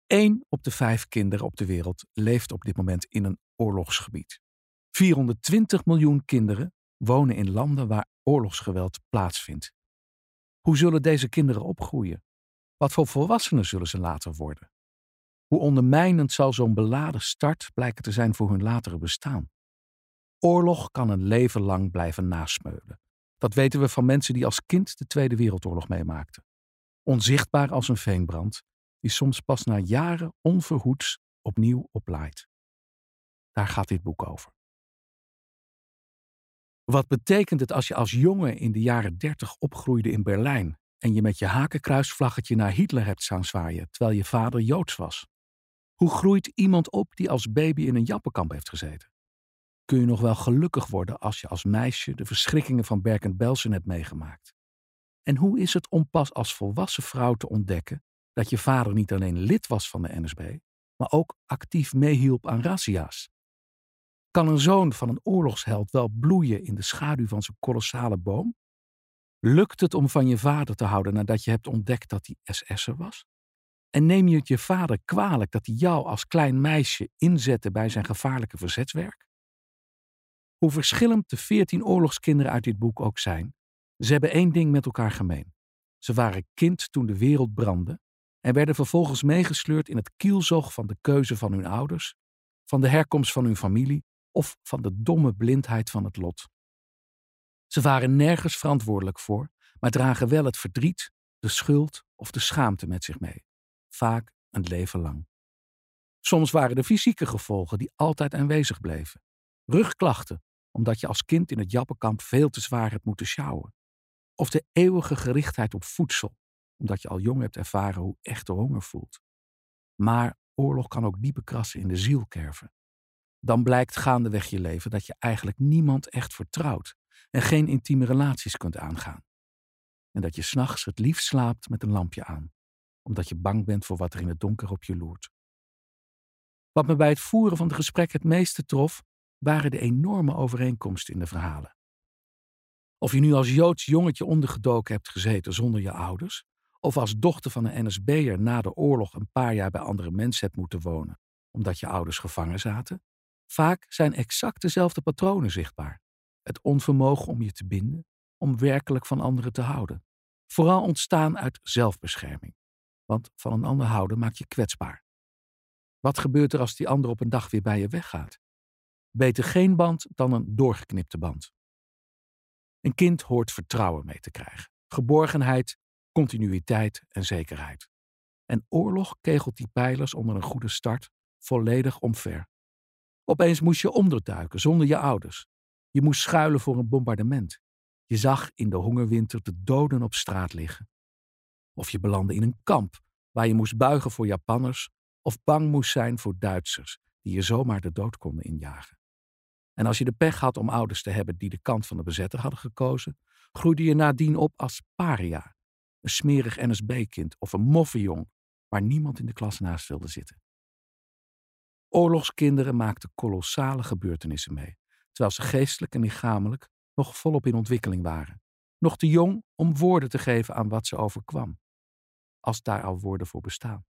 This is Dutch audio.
1 op de 5 kinderen op de wereld leeft op dit moment in een oorlogsgebied. 420 miljoen kinderen wonen in landen waar oorlogsgeweld plaatsvindt. Hoe zullen deze kinderen opgroeien? Wat voor volwassenen zullen ze later worden? Hoe ondermijnend zal zo'n beladen start blijken te zijn voor hun latere bestaan? Oorlog kan een leven lang blijven nasmeulen. Dat weten we van mensen die als kind de Tweede Wereldoorlog meemaakten. Onzichtbaar als een veenbrand, die soms pas na jaren onverhoeds opnieuw oplaait. Daar gaat dit boek over. Wat betekent het als je als jongen in de jaren 30 opgroeide in Berlijn en je met je hakenkruisvlaggetje naar Hitler hebt staan zwaaien, terwijl je vader Joods was? Hoe groeit iemand op die als baby in een jappenkamp heeft gezeten? Kun je nog wel gelukkig worden als je als meisje de verschrikkingen van Bergen-Belsen hebt meegemaakt? En hoe is het om pas als volwassen vrouw te ontdekken dat je vader niet alleen lid was van de NSB, maar ook actief meehielp aan razzia's? Kan een zoon van een oorlogsheld wel bloeien in de schaduw van zijn kolossale boom? Lukt het om van je vader te houden nadat je hebt ontdekt dat hij SS'er was? En neem je het je vader kwalijk dat hij jou als klein meisje inzette bij zijn gevaarlijke verzetswerk? Hoe verschillend de 14 oorlogskinderen uit dit boek ook zijn, ze hebben één ding met elkaar gemeen. Ze waren kind toen de wereld brandde en werden vervolgens meegesleurd in het kielzog van de keuze van hun ouders, van de herkomst van hun familie of van de domme blindheid van het lot. Ze waren nergens verantwoordelijk voor, maar dragen wel het verdriet, de schuld of de schaamte met zich mee. Vaak een leven lang. Soms waren de fysieke gevolgen die altijd aanwezig bleven. Rugklachten, omdat je als kind in het jappenkamp veel te zwaar hebt moeten sjouwen. Of de eeuwige gerichtheid op voedsel, omdat je al jong hebt ervaren hoe echte honger voelt. Maar oorlog kan ook diepe krassen in de ziel kerven. Dan blijkt gaandeweg je leven dat je eigenlijk niemand echt vertrouwt en geen intieme relaties kunt aangaan. En dat je 's nachts het liefst slaapt met een lampje aan, omdat je bang bent voor wat er in het donker op je loert. Wat me bij het voeren van het gesprek het meeste trof, waren de enorme overeenkomsten in de verhalen. Of je nu als Joods jongetje ondergedoken hebt gezeten zonder je ouders, of als dochter van een NSB'er na de oorlog een paar jaar bij andere mensen hebt moeten wonen, omdat je ouders gevangen zaten, vaak zijn exact dezelfde patronen zichtbaar. Het onvermogen om je te binden, om werkelijk van anderen te houden. Vooral ontstaan uit zelfbescherming, want van een ander houden maakt je kwetsbaar. Wat gebeurt er als die ander op een dag weer bij je weggaat? Beter geen band dan een doorgeknipte band. Een kind hoort vertrouwen mee te krijgen. Geborgenheid, continuïteit en zekerheid. En oorlog kegelt die pijlers onder een goede start volledig omver. Opeens moest je onderduiken zonder je ouders. Je moest schuilen voor een bombardement. Je zag in de hongerwinter de doden op straat liggen. Of je belandde in een kamp waar je moest buigen voor Japanners of bang moest zijn voor Duitsers die je zomaar de dood konden injagen. En als je de pech had om ouders te hebben die de kant van de bezetter hadden gekozen, groeide je nadien op als paria, een smerig NSB-kind of een moffenjong waar niemand in de klas naast wilde zitten. Oorlogskinderen maakten kolossale gebeurtenissen mee, terwijl ze geestelijk en lichamelijk nog volop in ontwikkeling waren. Nog te jong om woorden te geven aan wat ze overkwam, als daar al woorden voor bestaan.